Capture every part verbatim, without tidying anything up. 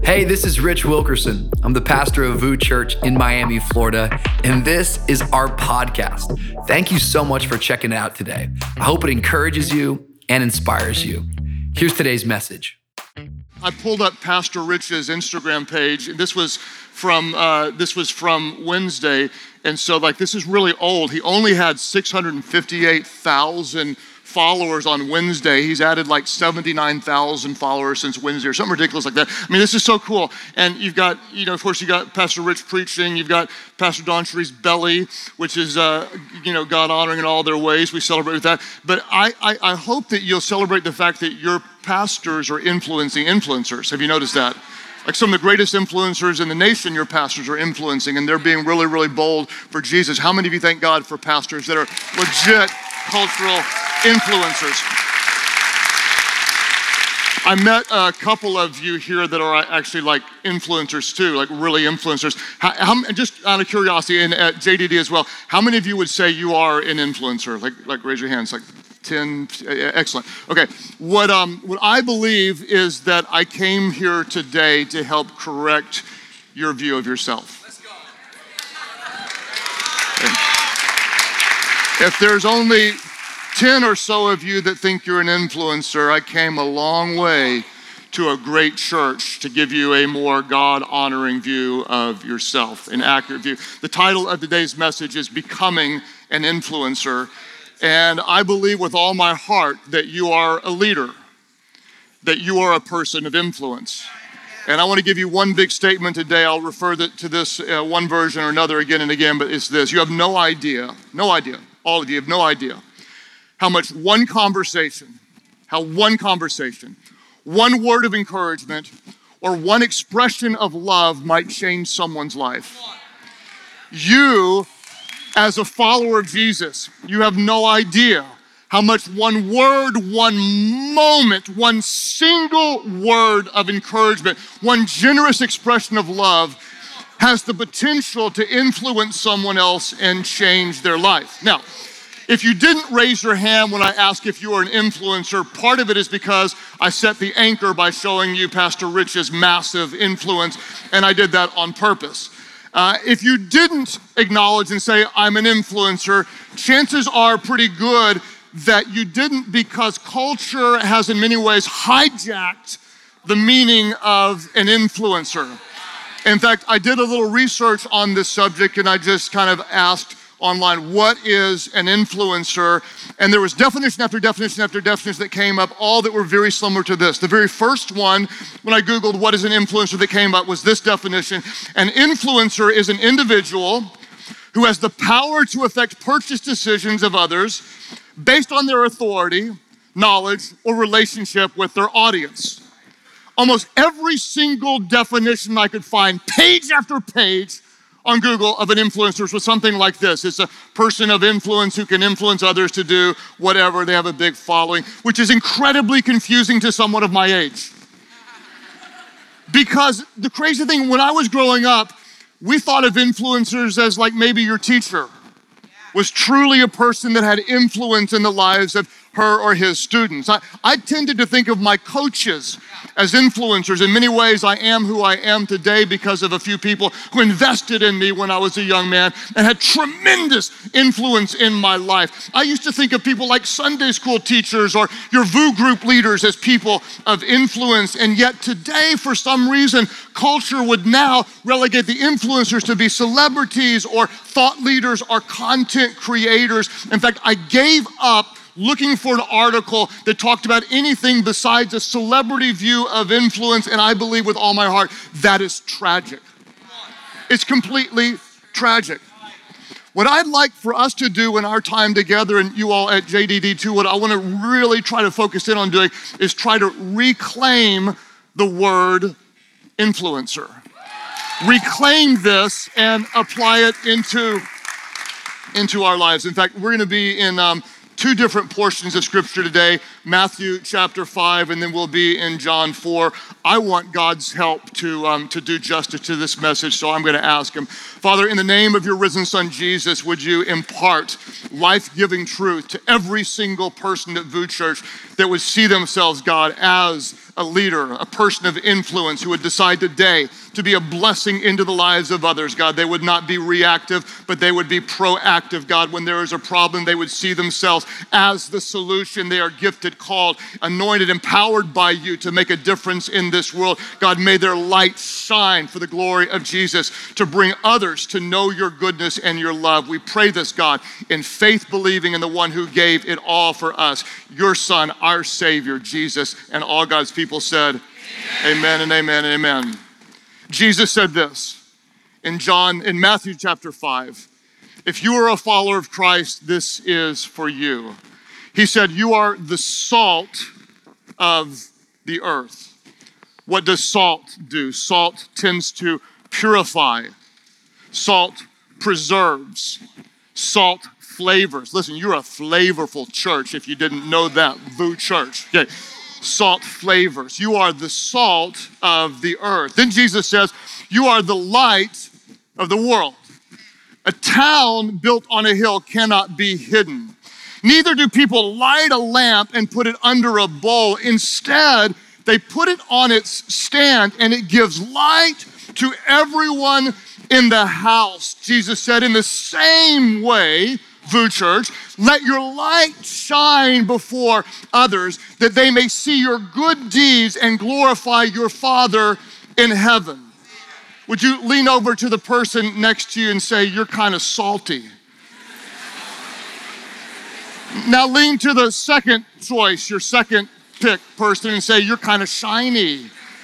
Hey, this is Rich Wilkerson. I'm the pastor of V U Church in Miami, Florida, and this is our podcast. Thank you so much for checking it out today. I hope it encourages you and inspires you. Here's today's message. I pulled up Pastor Rich's Instagram page. This was from uh, this was from Wednesday, and so like this is really old. He only had six hundred fifty-eight thousand followers on Wednesday. He's added like seventy-nine thousand followers since Wednesday or something ridiculous like that. I mean, this is so cool. And you've got, you know, of course, you got Pastor Rich preaching. You've got Pastor Don Cherie's Belly, which is, uh, you know, God honoring in all their ways. We celebrate with that. But I, I, I hope that you'll celebrate the fact that your pastors are influencing influencers. Have you noticed that? Like some of the greatest influencers in the nation, your pastors are influencing, and they're being really, really bold for Jesus. How many of you thank God for pastors that are legit cultural influencers? I met a couple of you here that are actually like influencers too, like really influencers. How, how, just out of curiosity, and at J D D as well, how many of you would say you are an influencer? Like, like raise your hands, like ten, excellent. Okay, what, um, what I believe is that I came here today to help correct your view of yourself. Let's go. Okay. If there's only ten or so of you that think you're an influencer, I came a long way to a great church to give you a more God-honoring view of yourself, an accurate view. The title of today's message is Becoming an Influencer. And I believe with all my heart that you are a leader, that you are a person of influence. And I want to give you one big statement today. I'll refer to this uh, one version or another again and again, but it's this. You have no idea, no idea, all of you have no idea how much one conversation, how one conversation, one word of encouragement, or one expression of love might change someone's life. You, as a follower of Jesus, you have no idea how much one word, one moment, one single word of encouragement, one generous expression of love has the potential to influence someone else and change their life. Now, if you didn't raise your hand when I asked if you are an influencer, part of it is because I set the anchor by showing you Pastor Rich's massive influence, and I did that on purpose. Uh, if you didn't acknowledge and say, I'm an influencer, chances are pretty good that you didn't, because culture has in many ways hijacked the meaning of an influencer. In fact, I did a little research on this subject, and I just kind of asked online, what is an influencer? And there was definition after definition after definition that came up, all that were very similar to this. The very first one, when I Googled what is an influencer, that came up was this definition. An influencer is an individual who has the power to affect purchase decisions of others based on their authority, knowledge, or relationship with their audience. Almost every single definition I could find, page after page, on Google of an influencer was something like this. It's a person of influence who can influence others to do whatever. They have a big following, which is incredibly confusing to someone of my age. Because the crazy thing, when I was growing up, we thought of influencers as like maybe your teacher was truly a person that had influence in the lives of her or his students. I, I tended to think of my coaches as influencers. In many ways, I am who I am today because of a few people who invested in me when I was a young man and had tremendous influence in my life. I used to think of people like Sunday school teachers or your V U group leaders as people of influence, and yet today, for some reason, culture would now relegate the influencers to be celebrities or thought leaders or content creators. In fact, I gave up looking for an article that talked about anything besides a celebrity view of influence, and I believe with all my heart, that is tragic. It's completely tragic. What I'd like for us to do in our time together, and you all at J D D too, what I want to really try to focus in on doing is try to reclaim the word influencer. Reclaim this and apply it into, into our lives. In fact, we're going to be in um, two different portions of scripture today, Matthew chapter five, and then we'll be in John four. I want God's help to, um, to do justice to this message, so I'm gonna ask him. Father, in the name of your risen son, Jesus, would you impart life-giving truth to every single person at VOUS Church that would see themselves, God, as a leader, a person of influence who would decide today to be a blessing into the lives of others, God. They would not be reactive, but they would be proactive, God. When there is a problem, they would see themselves as the solution. They are gifted, called, anointed, empowered by you to make a difference in this world. God, may their light shine for the glory of Jesus to bring others to know your goodness and your love. We pray this, God, in faith, believing in the one who gave it all for us, your son, our Savior, Jesus, and all God's people said, amen, amen and amen and amen. Jesus said this in John, in Matthew chapter five, if you are a follower of Christ, this is for you. He said, you are the salt of the earth. What does salt do? Salt tends to purify. Salt preserves. Salt flavors. Listen, you're a flavorful church if you didn't know that, VOUS Church. Okay. Salt flavors. You are the salt of the earth. Then Jesus says, you are the light of the world. A town built on a hill cannot be hidden. Neither do people light a lamp and put it under a bowl. Instead, they put it on its stand and it gives light to everyone in the house. Jesus said, in the same way, VOUS Church, let your light shine before others that they may see your good deeds and glorify your Father in heaven. Would you lean over to the person next to you and say, you're kind of salty? Now lean to the second choice, your second pick person, and say, you're kind of shiny.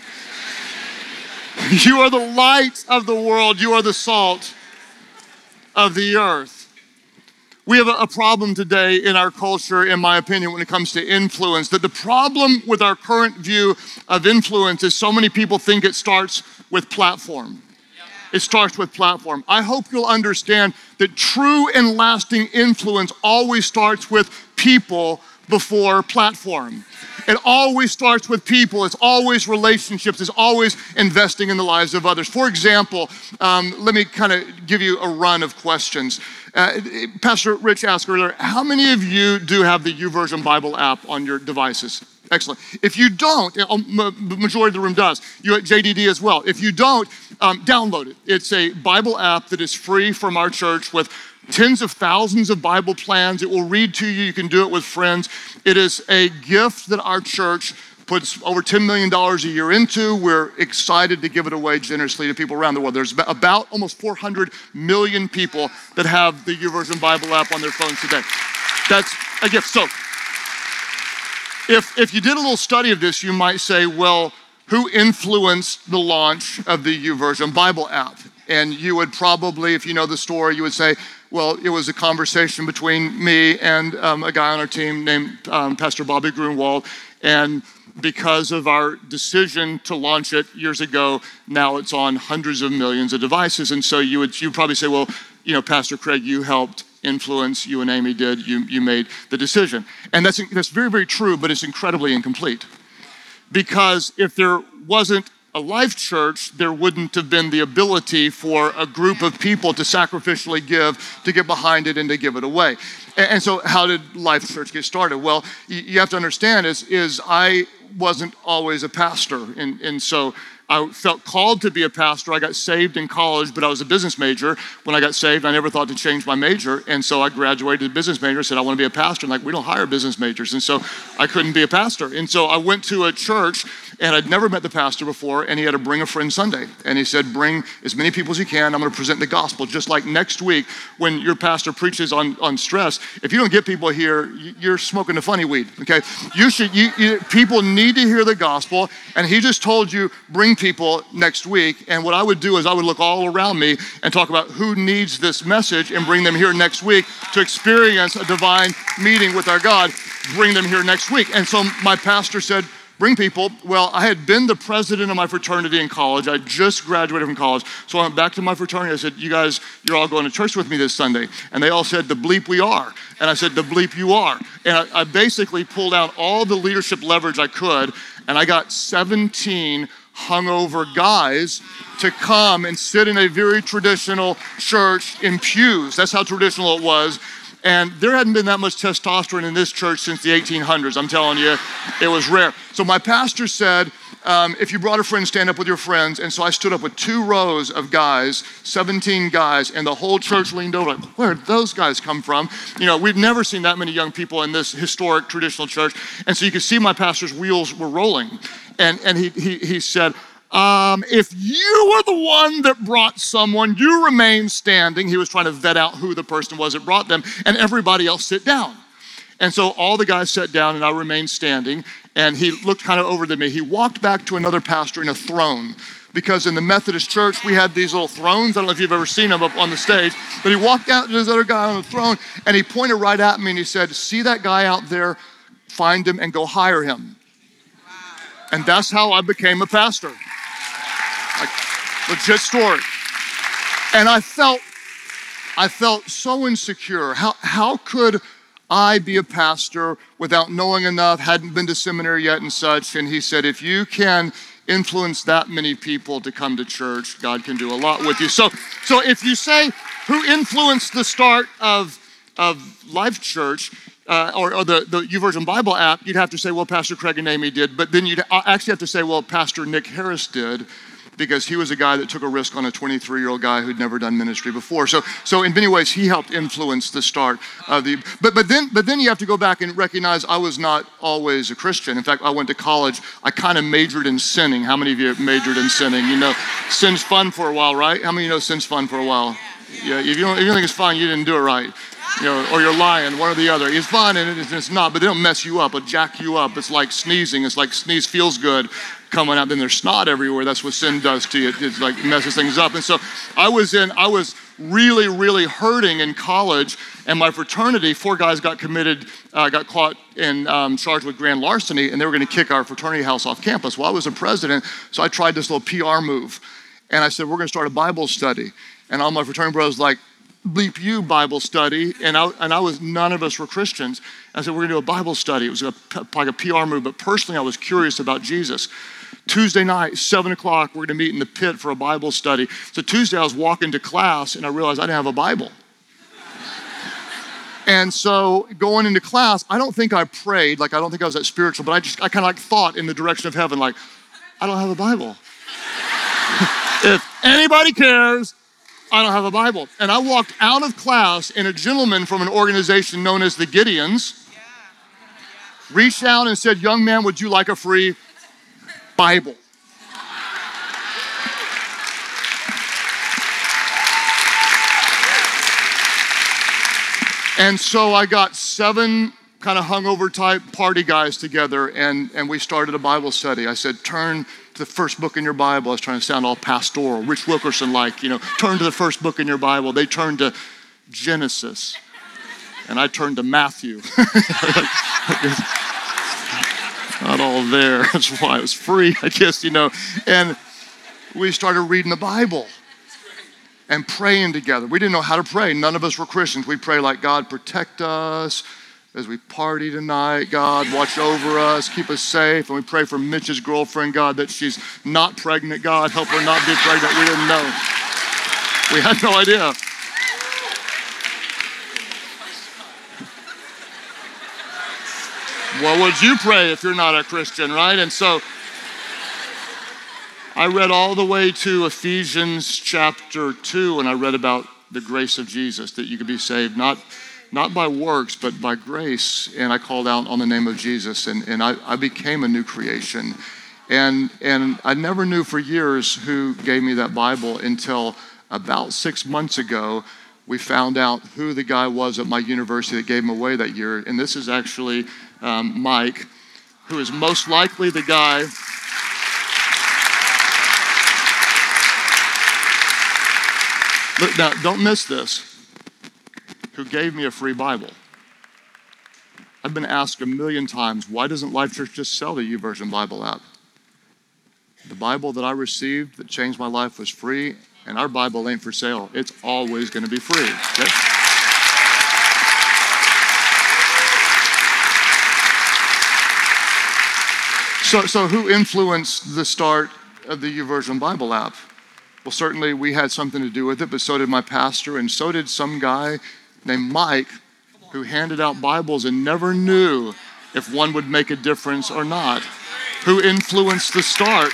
You are the light of the world. You are the salt of the earth. We have a problem today in our culture, in my opinion, when it comes to influence, that the problem with our current view of influence is so many people think it starts with platform. It starts with platform. I hope you'll understand that true and lasting influence always starts with people before platform. It always starts with people. It's always relationships. It's always investing in the lives of others. For example, um, let me kind of give you a run of questions. Uh, Pastor Rich asked earlier, how many of you do have the YouVersion Bible app on your devices? Excellent. If you don't, the majority of the room does. You at J D D as well. If you don't, um, download it. It's a Bible app that is free from our church with tens of thousands of Bible plans. It will read to you. You can do it with friends. It is a gift that our church puts over ten million dollars a year into. We're excited to give it away generously to people around the world. There's about almost four hundred million people that have the YouVersion Bible app on their phones today. That's a gift. So if, if you did a little study of this, you might say, well, who influenced the launch of the YouVersion Bible app? And you would probably, if you know the story, you would say, well, it was a conversation between me and um, a guy on our team named um, Pastor Bobby Grunwald. And because of our decision to launch it years ago, now it's on hundreds of millions of devices. And so you would you'd probably say, well, you know, Pastor Craig, you helped influence, you and Amy did, you, you made the decision. And that's, that's very, very true, but it's incredibly incomplete. Because if there wasn't a Life Church, there wouldn't have been the ability for a group of people to sacrificially give, to get behind it and to give it away. And, and so how did Life Church get started? Well, you, you have to understand is, is I wasn't always a pastor. And, and so I felt called to be a pastor. I got saved in college, but I was a business major. When I got saved, I never thought to change my major. And so I graduated as a business major, said, I want to be a pastor. And like, we don't hire business majors. And so I couldn't be a pastor. And so I went to a church, and I'd never met the pastor before, and he had a Bring a Friend Sunday. And he said, bring as many people as you can. I'm going to present the gospel. Just like next week, when your pastor preaches on, on stress, if you don't get people here, you're smoking the funny weed, okay? You should, you, you, people need to hear the gospel. And he just told you, bring people next week. And what I would do is I would look all around me and talk about who needs this message and bring them here next week to experience a divine meeting with our God. Bring them here next week. And so my pastor said, bring people. Well, I had been the president of my fraternity in college. I just graduated from college. So I went back to my fraternity. I said, you guys, you're all going to church with me this Sunday. And they all said, the bleep we are. And I said, the bleep you are. And I, I basically pulled out all the leadership leverage I could. And I got seventeen hungover guys to come and sit in a very traditional church in pews. That's how traditional it was. And there hadn't been that much testosterone in this church since the eighteen hundreds. I'm telling you, it was rare. So my pastor said, um, if you brought a friend, stand up with your friends. And so I stood up with two rows of guys, seventeen guys, and the whole church leaned over like, where did those guys come from? You know, we've never seen that many young people in this historic traditional church. And so you could see my pastor's wheels were rolling. And, and he, he, he said, Um, if you were the one that brought someone, you remain standing. He was trying to vet out who the person was that brought them, and everybody else sit down. And so all the guys sat down and I remained standing, and he looked kind of over to me. He walked back to another pastor in a throne, because in the Methodist church, we had these little thrones. I don't know if you've ever seen them up on the stage, but he walked out to this other guy on the throne, and he pointed right at me and he said, see that guy out there? Find him and go hire him. And that's how I became a pastor. Like, legit story. And I felt, I felt so insecure. How, how could I be a pastor without knowing enough, hadn't been to seminary yet and such? And he said, if you can influence that many people to come to church, God can do a lot with you. So, so if you say, who influenced the start of, of Life Church, Uh, or, or the, the YouVersion Bible app, you'd have to say, well, Pastor Craig and Amy did. But then you'd actually have to say, well, Pastor Nick Harris did, because he was a guy that took a risk on a twenty-three-year-old guy who'd never done ministry before. So, so in many ways, he helped influence the start of the. But but then but then you have to go back and recognize I was not always a Christian. In fact, I went to college. I kind of majored in sinning. How many of you majored in sinning? You know, sin's fun for a while, right? How many of you know sin's fun for a while? Yeah. If you don't, if you don't think it's fun, you didn't do it right. You know, or you're lying, one or the other. It's fun and it's not, but they don't mess you up. It'll jack you up. It's like sneezing. It's like sneeze feels good coming out. Then there's snot everywhere. That's what sin does to you. It, it's like messes things up. And so I was in, I was really, really hurting in college, and my fraternity, four guys got committed, uh, got caught and um, charged with grand larceny, and they were going to kick our fraternity house off campus. Well, I was the president, so I tried this little P R move. And I said, we're going to start a Bible study. And all my fraternity brothers like, bleep you Bible study, and I, and I was, none of us were Christians. I said, we're gonna do a Bible study. It was a, like a P R move, but personally I was curious about Jesus. Tuesday night, seven o'clock, we're gonna meet in the pit for a Bible study. So Tuesday I was walking to class and I realized I didn't have a Bible. And so going into class, I don't think I prayed, like I don't think I was that spiritual, but I just, I kind of like thought in the direction of heaven, like, I don't have a Bible. If anybody cares, I don't have a Bible. And I walked out of class, and a gentleman from an organization known as the Gideons reached out and said, young man, would you like a free Bible? And so I got seven kind of hungover type party guys together, and, and we started a Bible study. I said, turn to the first book in your Bible. I was trying to sound all pastoral, Rich Wilkerson-like, you know, turn to the first book in your Bible. They turned to Genesis, and I turned to Matthew. Not all there. That's why it was free, I guess, you know. And we started reading the Bible and praying together. We didn't know how to pray. None of us were Christians. We pray like, God, protect us as we party tonight. God, watch over us, keep us safe. And we pray for Mitch's girlfriend, God, that she's not pregnant. God, help her not be pregnant. We didn't know. We had no idea. What would you pray if you're not a Christian, right? And so I read all the way to Ephesians chapter two, and I read about the grace of Jesus, that you could be saved, not, not by works, but by grace. And I called out on the name of Jesus, and, and I, I became a new creation. And, and I never knew for years who gave me that Bible until about six months ago. We found out who the guy was at my university that gave him away that year. And this is actually um, Mike, who is most likely the guy Look, now, don't miss this. Who gave me a free Bible. I've been asked a million times, why doesn't Life Church just sell the YouVersion Bible app? The Bible that I received that changed my life was free, and our Bible ain't for sale. It's always going to be free. Okay? So, so who influenced the start of the YouVersion Bible app? Well, certainly we had something to do with it, but so did my pastor, and so did some guy named Mike who handed out Bibles and never knew if one would make a difference or not. Who influenced the start?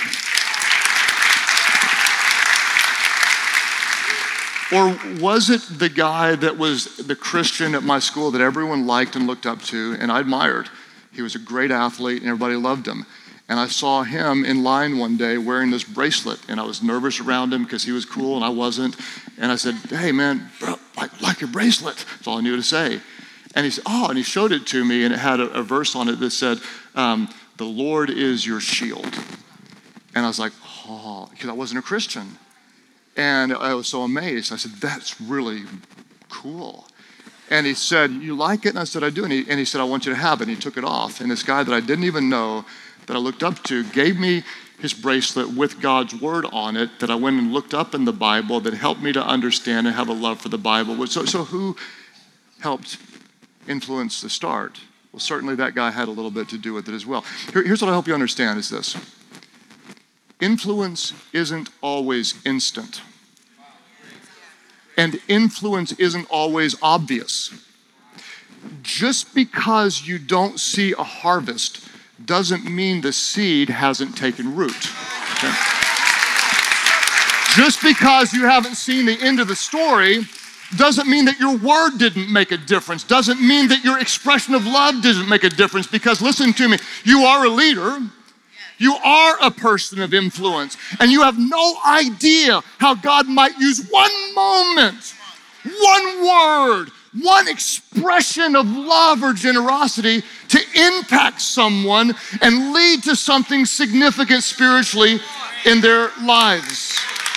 Or was it the guy that was the Christian at my school that everyone liked and looked up to and I admired? He was a great athlete and everybody loved him. And I saw him in line one day wearing this bracelet, and I was nervous around him because he was cool and I wasn't. And I said, hey man, bro, I like your bracelet. That's all I knew to say. And he said, oh, and he showed it to me, and it had a, a verse on it that said, um, the Lord is your shield. And I was like, oh, because I wasn't a Christian. And I was so amazed. I said, that's really cool. And he said, you like it? And I said, I do. And he, and he said, I want you to have it. And he took it off. And this guy that I didn't even know, that I looked up to, gave me his bracelet with God's word on it that I went and looked up in the Bible that helped me to understand and have a love for the Bible. So, so who helped influence the start? Well, certainly that guy had a little bit to do with it as well. Here, here's what I hope you understand is this. Influence isn't always instant. And influence isn't always obvious. Just because you don't see a harvest doesn't mean the seed hasn't taken root. Okay? Just because you haven't seen the end of the story doesn't mean that your word didn't make a difference, doesn't mean that your expression of love didn't make a difference, because listen to me, you are a leader, you are a person of influence, and you have no idea how God might use one moment, one word, one expression of love or generosity to impact someone and lead to something significant spiritually in their lives.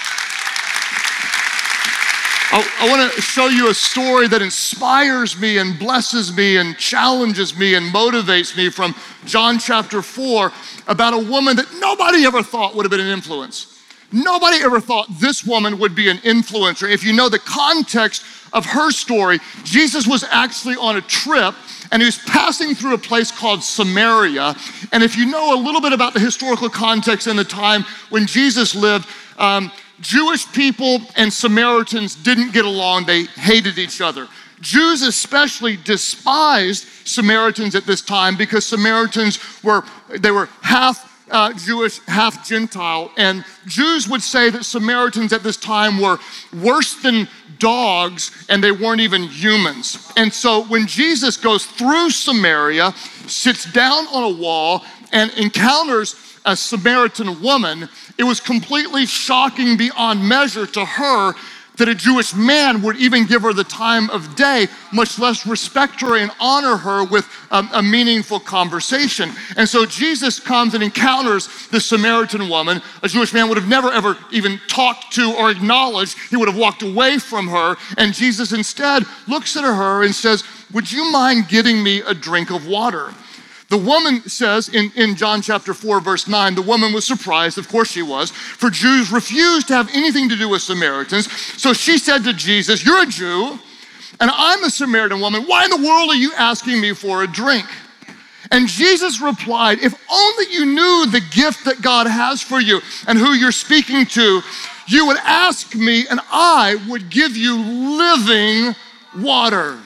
I, I want to show you a story that inspires me and blesses me and challenges me and motivates me from John chapter four about a woman that nobody ever thought would have been an influence. Nobody ever thought this woman would be an influencer. If you know the context of her story, Jesus was actually on a trip and he was passing through a place called Samaria. And if you know a little bit about the historical context in the time when Jesus lived, um, Jewish people and Samaritans didn't get along. They hated each other. Jews especially despised Samaritans at this time because Samaritans were, they were half Uh, Jewish, half Gentile, and Jews would say that Samaritans at this time were worse than dogs and they weren't even humans. And so when Jesus goes through Samaria, sits down on a wall and encounters a Samaritan woman, it was completely shocking beyond measure to her that a Jewish man would even give her the time of day, much less respect her and honor her with um, a meaningful conversation. And so Jesus comes and encounters the Samaritan woman. A Jewish man would have never ever even talked to or acknowledged. He would have walked away from her. And Jesus instead looks at her and says, would you mind getting me a drink of water? The woman says in, in John chapter four, verse nine, the woman was surprised, of course she was, for Jews refused to have anything to do with Samaritans. So she said to Jesus, you're a Jew, and I'm a Samaritan woman. Why in the world are you asking me for a drink? And Jesus replied, if only you knew the gift that God has for you and who you're speaking to, you would ask me and I would give you living water.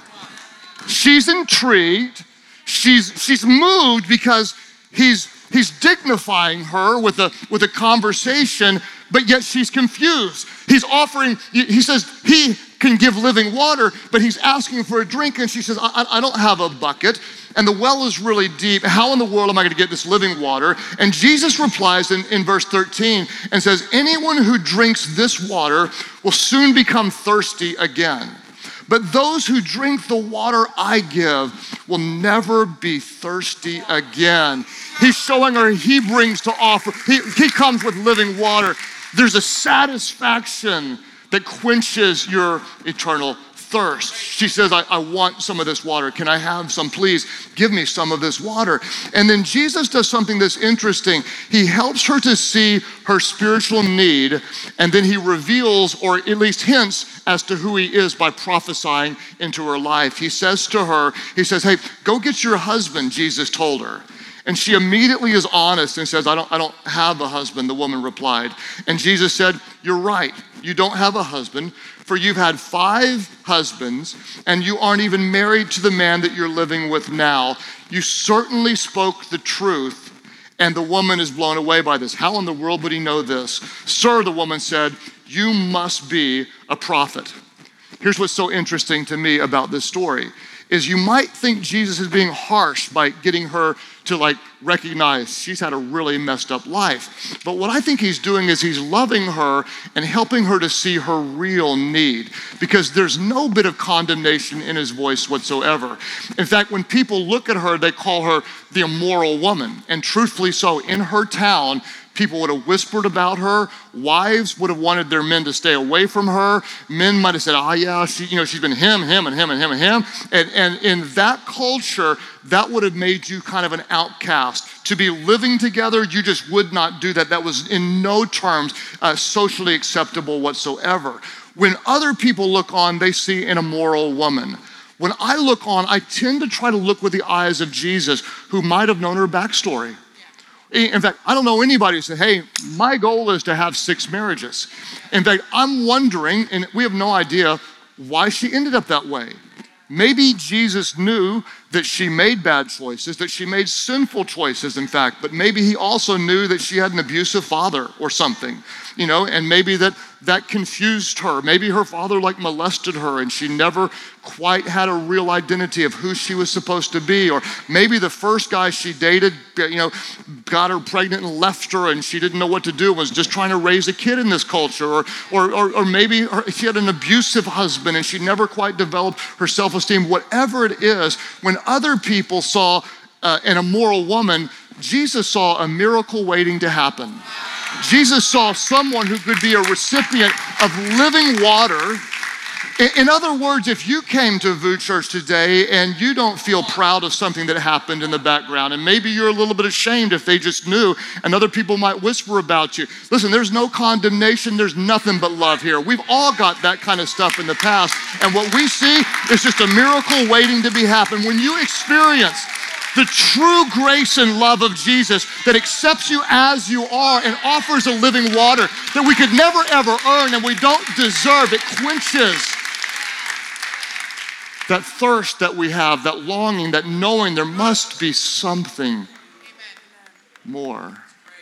She's intrigued. She's, she's moved because he's, he's dignifying her with a, with a conversation, but yet she's confused. He's offering, he says he can give living water, but he's asking for a drink, and she says, I, I don't have a bucket, and the well is really deep. How in the world am I gonna get this living water? And Jesus replies in, in verse thirteen and says, anyone who drinks this water will soon become thirsty again. But those who drink the water I give will never be thirsty again. He's showing her he brings to offer. He, he comes with living water. There's a satisfaction that quenches your eternal thirst. She says, I, I want some of this water. Can I have some, please? Give me some of this water. And then Jesus does something that's interesting. He helps her to see her spiritual need, and then he reveals, or at least hints, as to who he is by prophesying into her life. He says to her, he says, hey, go get your husband, Jesus told her. And she immediately is honest and says, I don't, I don't have a husband, the woman replied. And Jesus said, you're right, you don't have a husband, for you've had five husbands, and you aren't even married to the man that you're living with now. You certainly spoke the truth. And the woman is blown away by this. How in the world would he know this? Sir, the woman said, you must be a prophet. Here's what's so interesting to me about this story is you might think Jesus is being harsh by getting her to like recognize she's had a really messed up life. But what I think he's doing is he's loving her and helping her to see her real need, because there's no bit of condemnation in his voice whatsoever. In fact, when people look at her, they call her the immoral woman. And truthfully so, in her town, people would have whispered about her. Wives would have wanted their men to stay away from her. Men might have said, oh yeah, she, you know, she's been him, him, and him, and him, and him. And, and in that culture, that would have made you kind of an outcast. To be living together, you just would not do that. That was in no terms uh, socially acceptable whatsoever. When other people look on, they see an immoral woman. When I look on, I tend to try to look with the eyes of Jesus, who might have known her backstory. In fact, I don't know anybody who said, hey, my goal is to have six marriages. In fact, I'm wondering, and we have no idea why she ended up that way. Maybe Jesus knew that she made bad choices, that she made sinful choices, in fact, but maybe he also knew that she had an abusive father or something, you know, and maybe that that confused her. Maybe her father like molested her and she never quite had a real identity of who she was supposed to be. Or maybe the first guy she dated, you know, got her pregnant and left her and she didn't know what to do, was just trying to raise a kid in this culture. Or, or, or, or maybe her, she had an abusive husband and she never quite developed her self-esteem. Whatever it is, when other people saw uh, an immoral woman, Jesus saw a miracle waiting to happen. Jesus saw someone who could be a recipient of living water. In other words, if you came to VOUS Church today and you don't feel proud of something that happened in the background, and maybe you're a little bit ashamed if they just knew, and other people might whisper about you. Listen, there's no condemnation, there's nothing but love here. We've all got that kind of stuff in the past, and what we see is just a miracle waiting to be happened. When you experience the true grace and love of Jesus that accepts you as you are and offers a living water that we could never ever earn and we don't deserve, it quenches that thirst that we have, that longing, that knowing there must be something more.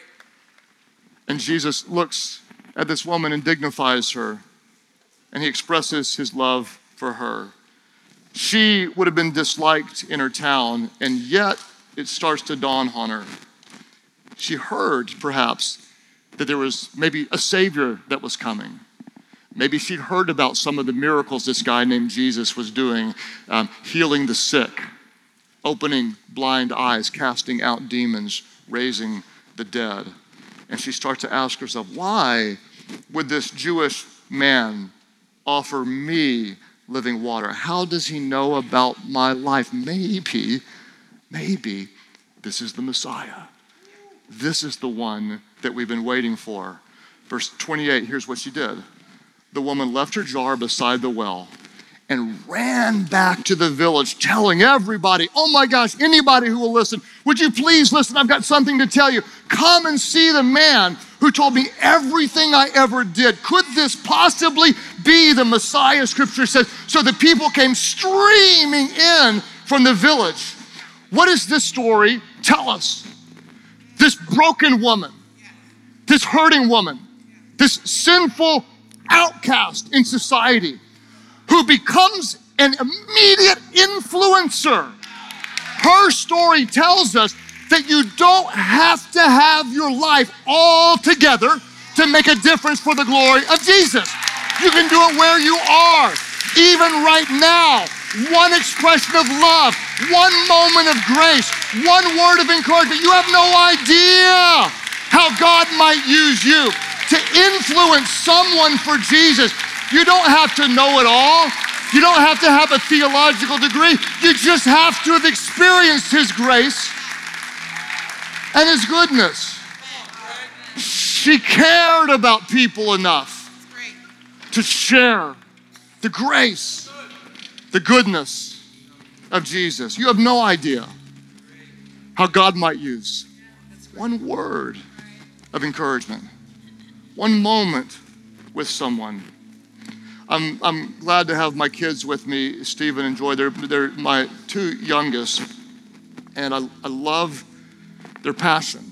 And Jesus looks at this woman and dignifies her, and he expresses his love for her. She would have been disliked in her town, and yet it starts to dawn on her. She heard, perhaps, that there was maybe a Savior that was coming. Maybe she'd heard about some of the miracles this guy named Jesus was doing, um, healing the sick, opening blind eyes, casting out demons, raising the dead. And she starts to ask herself, why would this Jewish man offer me living water? How does he know about my life? Maybe, maybe this is the Messiah. This is the one that we've been waiting for. Verse twenty-eight, here's what she did. The woman left her jar beside the well and ran back to the village, telling everybody, oh my gosh, anybody who will listen, would you please listen? I've got something to tell you. Come and see the man who told me everything I ever did. Could this possibly be the Messiah, Scripture says? So the people came streaming in from the village. What does this story tell us? This broken woman, this hurting woman, this sinful outcast in society who becomes an immediate influencer. Her story tells us that you don't have to have your life all together to make a difference for the glory of Jesus. You can do it where you are, even right now. One expression of love, one moment of grace, one word of encouragement. You have no idea how God might use you to influence someone for Jesus. You don't have to know it all. You don't have to have a theological degree. You just have to have experienced his grace and his goodness. She cared about people enough to share the grace, the goodness of Jesus. You have no idea how God might use one word of encouragement, one moment with someone. I'm, I'm glad to have my kids with me, Stephen and Joy. They're, they're my two youngest, and I, I love their passion.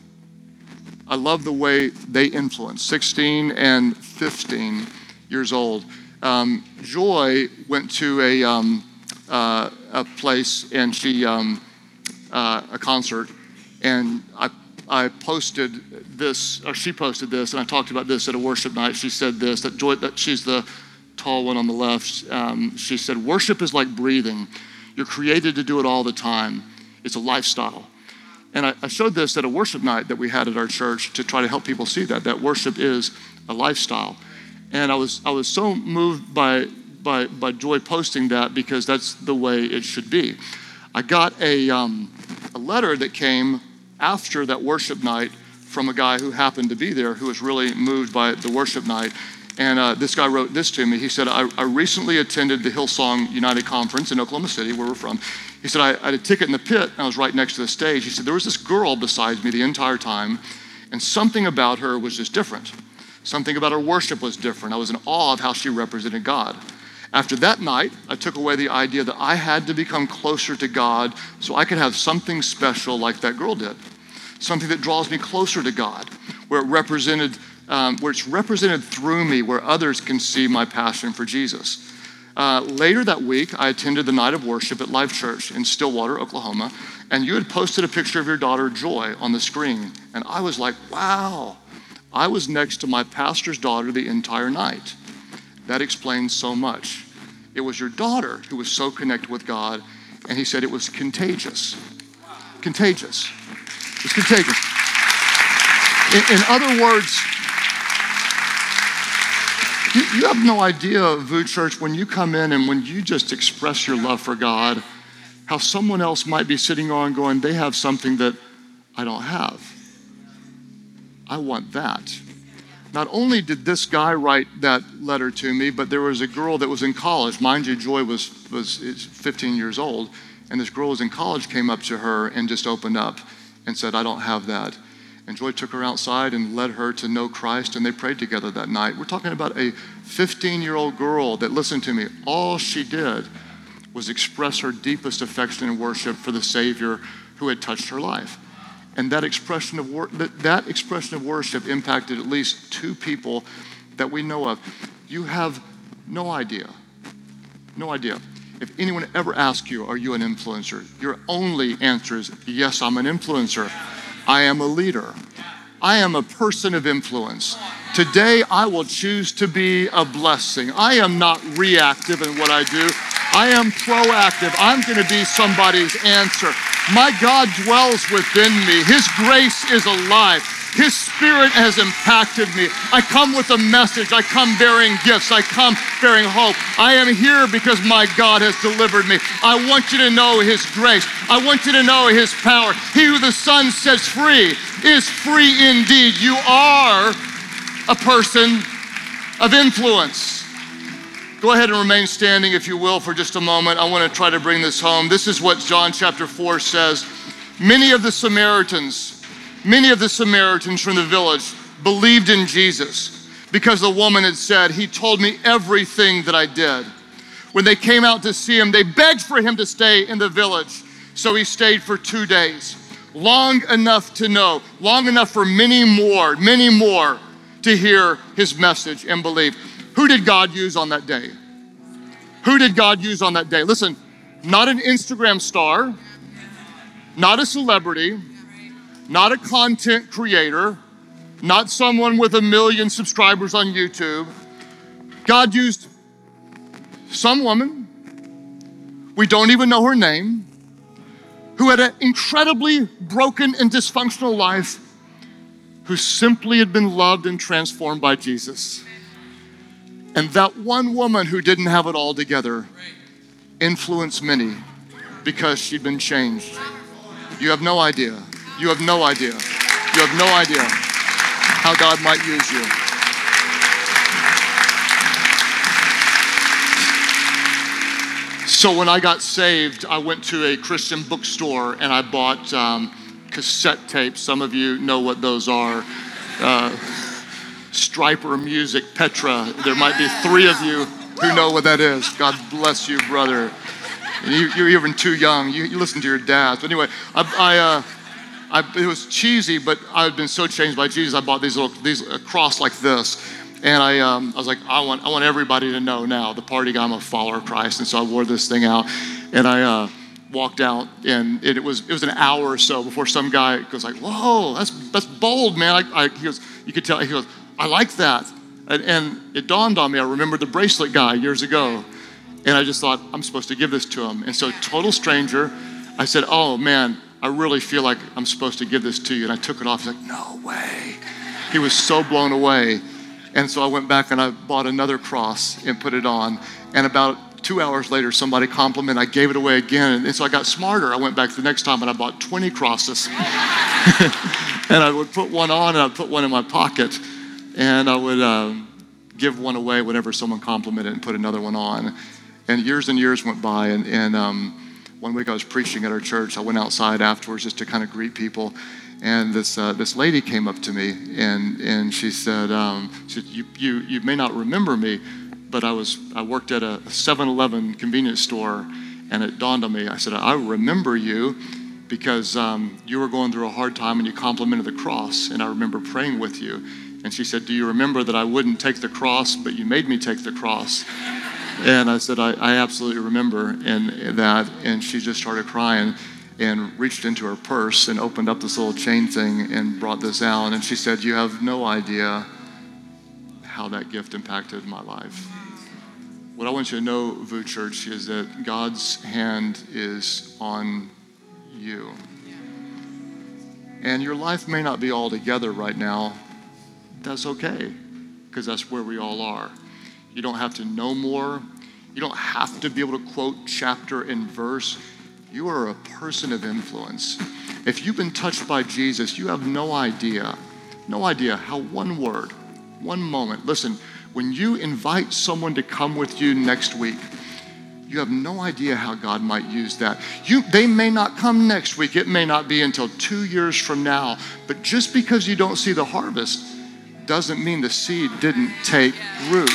I love the way they influence, sixteen and fifteen years old. Um, Joy went to a, um, uh, a place, and she, um, uh, a concert, and I I posted this, or she posted this, and I talked about this at a worship night. She said this, that Joy, that she's the tall one on the left. Um, she said, worship is like breathing. You're created to do it all the time. It's a lifestyle. And I, I showed this at a worship night that we had at our church to try to help people see that, that worship is a lifestyle. And I was I was so moved by, by, by Joy posting that, because that's the way it should be. I got a, um, a letter that came after that worship night from a guy who happened to be there, who was really moved by the worship night. And uh, this guy wrote this to me. He said, I, I recently attended the Hillsong United Conference in Oklahoma City, where we're from. He said, I, I had a ticket in the pit, and I was right next to the stage. He said, there was this girl beside me the entire time, and something about her was just different. Something about her worship was different. I was in awe of how she represented God. After that night, I took away the idea that I had to become closer to God so I could have something special like that girl did. Something that draws me closer to God, where it represented, um, where it's represented through me, where others can see my passion for Jesus. Uh, later that week, I attended the night of worship at Life Church in Stillwater, Oklahoma, and you had posted a picture of your daughter, Joy, on the screen. And I was like, wow, I was next to my pastor's daughter the entire night. That explains so much. It was your daughter who was so connected with God, and he said it was contagious. Contagious. It's contagious. In, in other words, you, you have no idea, V U Church, when you come in and when you just express your love for God, how someone else might be sitting on going, they have something that I don't have. I want that. Not only did this guy write that letter to me, but there was a girl that was in college. Mind you, Joy was, was fifteen years old, and this girl was in college, came up to her and just opened up and said, I don't have that. And Joy took her outside and led her to know Christ, and they prayed together that night. We're talking about a fifteen-year-old girl that, listen to me, all she did was express her deepest affection and worship for the Savior who had touched her life. And that expression of wor- that, that expression of worship impacted at least two people that we know of. You have no idea, no idea. If anyone ever asks you, are you an influencer? Your only answer is, yes, I'm an influencer. I am a leader. I am a person of influence. Today, I will choose to be a blessing. I am not reactive in what I do. I am proactive. I'm going to be somebody's answer. My God dwells within me. His grace is alive. His Spirit has impacted me. I come with a message. I come bearing gifts. I come bearing hope. I am here because my God has delivered me. I want you to know His grace. I want you to know His power. He who the Son sets free is free indeed. You are a person of influence. Go ahead and remain standing, if you will, for just a moment. I want to try to bring this home. This is what John chapter four says. Many of the Samaritans, many of the Samaritans from the village believed in Jesus because the woman had said, he told me everything that I did. When they came out to see him, they begged for him to stay in the village. So he stayed for two days, long enough to know, long enough for many more, many more to hear his message and believe. Who did God use on that day? Who did God use on that day? Listen, not an Instagram star, not a celebrity, not a content creator, not someone with a million subscribers on YouTube. God used some woman, we don't even know her name, who had an incredibly broken and dysfunctional life, who simply had been loved and transformed by Jesus. And that one woman who didn't have it all together influenced many because she'd been changed. You have no idea. You have no idea. You have no idea how God might use you. So when I got saved, I went to a Christian bookstore and I bought um, cassette tapes. Some of you know what those are. Uh, Striper Music, Petra. There might be three of you who know what that is. God bless you, brother. And you, you're even too young. You, you listen to your dads. But anyway, I, I, uh, I, it was cheesy, but I had been so changed by Jesus. I bought these little, these a cross like this, and I, um, I was like, I want, I want everybody to know now. The party guy, I'm a follower of Christ, and so I wore this thing out, and I uh, walked out, and it, it was, it was an hour or so before some guy goes like, "Whoa, that's that's bold, man." I, I, he goes, you could tell. He goes, "I like that," and, and it dawned on me. I remembered the bracelet guy years ago. And I just thought, I'm supposed to give this to him. And so total stranger, I said, "Oh man, I really feel like I'm supposed to give this to you." And I took it off. He's like, "No way." He was so blown away. And so I went back and I bought another cross and put it on. And about two hours later, somebody complimented, I gave it away again. And so I got smarter. I went back the next time and I bought twenty crosses. And I would put one on and I'd put one in my pocket. And I would uh, give one away whenever someone complimented and put another one on. And years and years went by, and, and um, one week I was preaching at our church. I went outside afterwards just to kind of greet people, and this uh, this lady came up to me, and and she said, um, she said, you, you you may not remember me, but I was I worked at a seven eleven convenience store, and it dawned on me. I said, "I remember you because um, you were going through a hard time, and you complimented the cross, and I remember praying with you." And she said, "Do you remember that I wouldn't take the cross, but you made me take the cross?" And I said, I, I absolutely remember and that. And she just started crying and reached into her purse and opened up this little chain thing and brought this out. And she said, "You have no idea how that gift impacted my life." What I want you to know, V U Church, is that God's hand is on you. And your life may not be all together right now. That's okay, because that's where we all are. You don't have to know more. You don't have to be able to quote chapter and verse. You are a person of influence. If you've been touched by Jesus, you have no idea, no idea how one word, one moment. Listen, when you invite someone to come with you next week, you have no idea how God might use that. You, they may not come next week. It may not be until two years from now. But just because you don't see the harvest doesn't mean the seed didn't take root.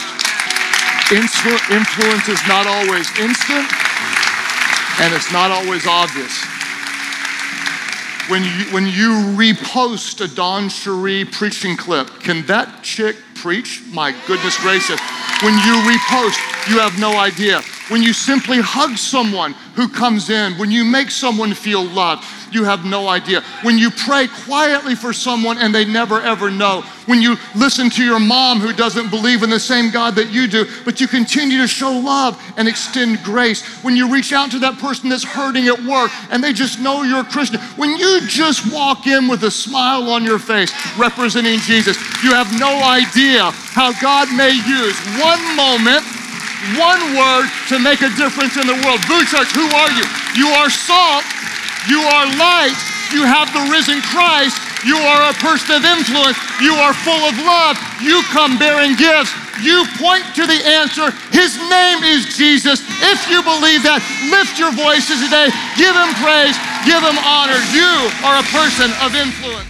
Influence is not always instant, and it's not always obvious. When you, when you repost a Don Cherie preaching clip, can that chick preach? My goodness gracious. When you repost, you have no idea. When you simply hug someone who comes in, when you make someone feel loved, you have no idea. When you pray quietly for someone and they never ever know. When you listen to your mom who doesn't believe in the same God that you do, but you continue to show love and extend grace. When you reach out to that person that's hurting at work and they just know you're a Christian. When you just walk in with a smile on your face representing Jesus, you have no idea how God may use one moment, one word to make a difference in the world. V U Church, who are you? You are salt. You are light. You have the risen Christ. You are a person of influence. You are full of love. You come bearing gifts. You point to the answer. His name is Jesus. If you believe that, lift your voices today. Give him praise. Give him honor. You are a person of influence.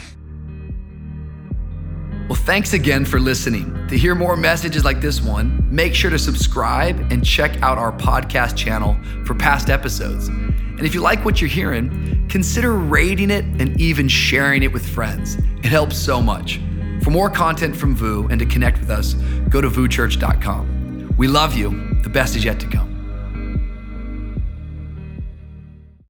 Well, thanks again for listening. To hear more messages like this one, make sure to subscribe and check out our podcast channel for past episodes. And if you like what you're hearing, consider rating it and even sharing it with friends. It helps so much. For more content from V U and to connect with us, go to V U church dot com. We love you. The best is yet to come.